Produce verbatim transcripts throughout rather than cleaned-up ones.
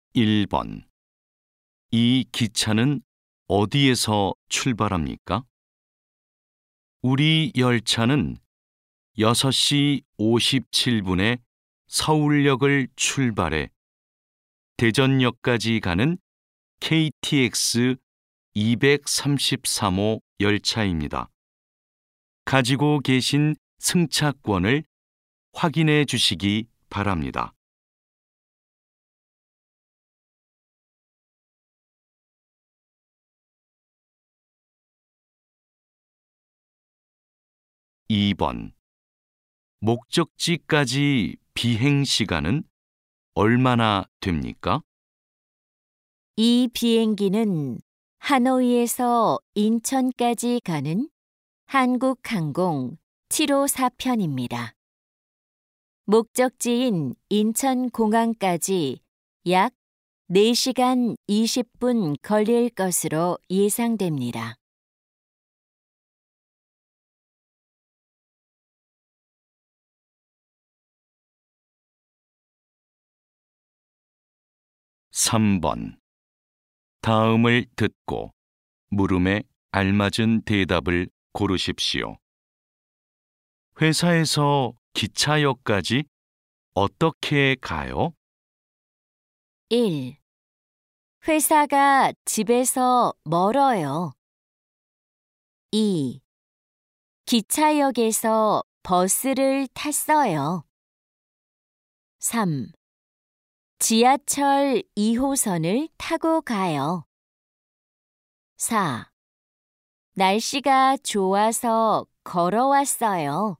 일 번. 이 기차는 어디에서 출발합니까? 우리 열차는 여섯 시 오십칠 분에 서울역을 출발해 대전역까지 가는 케이티엑스 이백삼십삼 호 열차입니다. 가지고 계신 승차권을 확인해 주시기 바랍니다. 이 번. 목적지까지 비행 시간은 얼마나 됩니까? 이 비행기는 하노이에서 인천까지 가는 한국항공 칠오사 편입니다. 목적지인 인천공항까지 약 네 시간 이십 분 걸릴 것으로 예상됩니다. 삼 번. 다음을 듣고 물음에 알맞은 대답을 고르십시오. 회사에서 기차역까지 어떻게 가요? 일. 회사가 집에서 멀어요. 이. 기차역에서 버스를 탔어요. 삼. 지하철 이 호선을 타고 가요. 사. 날씨가 좋아서 걸어왔어요.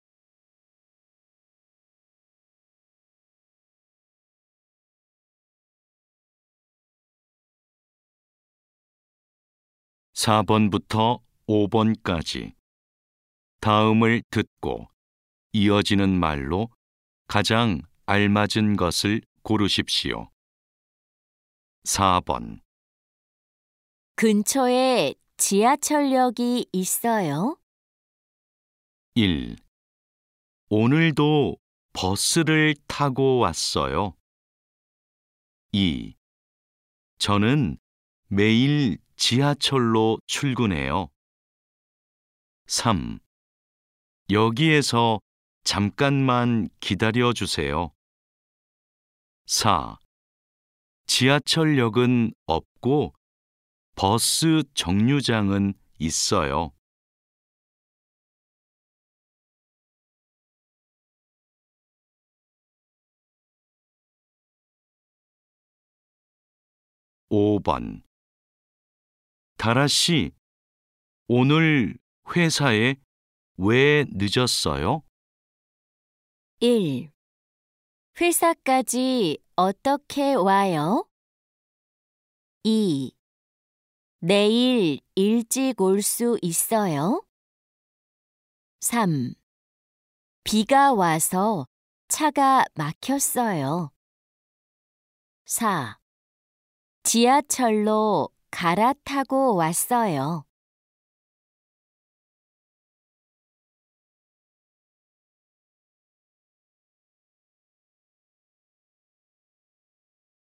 사 번부터 오 번까지 다음을 듣고 이어지는 말로 가장 알맞은 것을 고르십시오. 사 번. 근처에 지하철역이 있어요? 일. 오늘도 버스를 타고 왔어요. 이. 저는 매일 지하철로 출근해요. 삼. 여기에서 잠깐만 기다려 주세요. 사. 지하철역은 없고 버스 정류장은 있어요. 오 번. 다라 씨, 오늘 회사에 왜 늦었어요? 일. 회사까지 어떻게 와요? 이. 내일 일찍 올 수 있어요? 삼. 비가 와서 차가 막혔어요. 사. 지하철로 갈아타고 왔어요.